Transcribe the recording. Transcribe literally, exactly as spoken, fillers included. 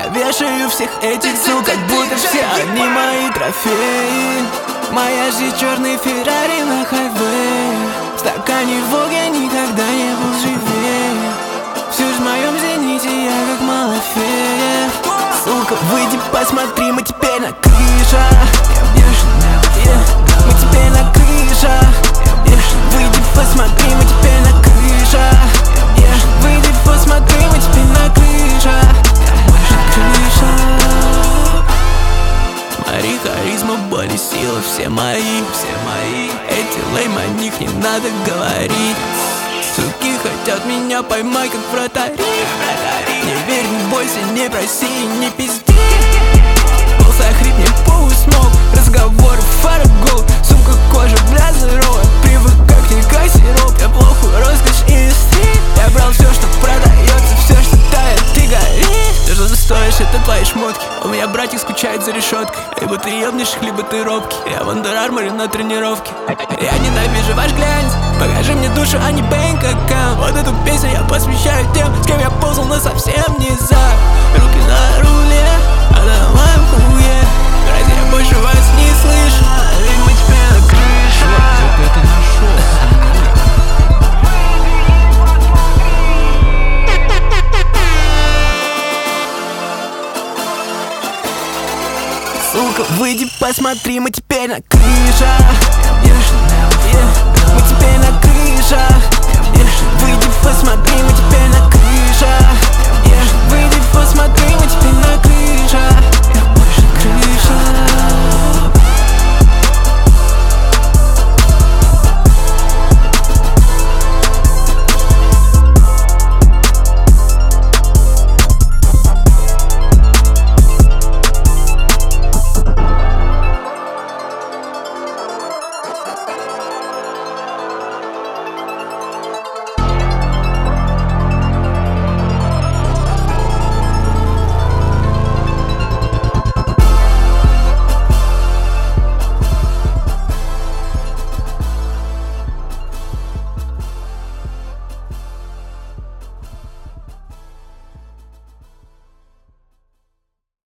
вешаю всех этих сук, как будто все они мои трофеи. Моя жизнь черный Феррари на хайвее. В стакане Волги я никогда не был живее. Всю жизнь в моем зените я как Малафеев. Сука, выйди, посмотри, мы теперь на крышах. Yeah. Мы теперь на крышах. Yeah. Выйди, посмотри, мы теперь на крышах. Yeah. Выйди, посмотри, мы теперь на крышах. Крыша. Смотри, харизма, боли, сила, все мои, все мои. Эти лейм, о них не надо говорить. Суки хотят меня поймать, как вратари. Не верь, не бойся, не проси, не пизди. Голос охрипни, пух смог. Разговоры фарго. Сумка, кожа, бля, здоровая. Привыкай к ней, как сироп. Я плохую роскошь и стрит. Я брал все, что продается, все, что тает и горит. Все, что ты стоишь, это твои шмотки. У меня братик скучает за решеткой. Либо ты ебнешь, либо ты робкий. Я в Under Armour на тренировке. Я ненавижу ваш глянец. Покажи мне душу, а не бэнк аккаунт. Вот эту песню я посвящаю тем, с кем я ползал, но совсем не за. Руки на руле, а на моем хуе. Разве я больше вас не слышу? Ведь мы теперь на крыше. Чувак, где ты это нашел? Сука, выйди, посмотри, мы теперь на крышах. Yeah. Мы теперь на крышах. Yeah. Выйди, посмотри, мы теперь на крышах. Yeah. Выйди, посмотри, мы теперь на крышах. Крыша.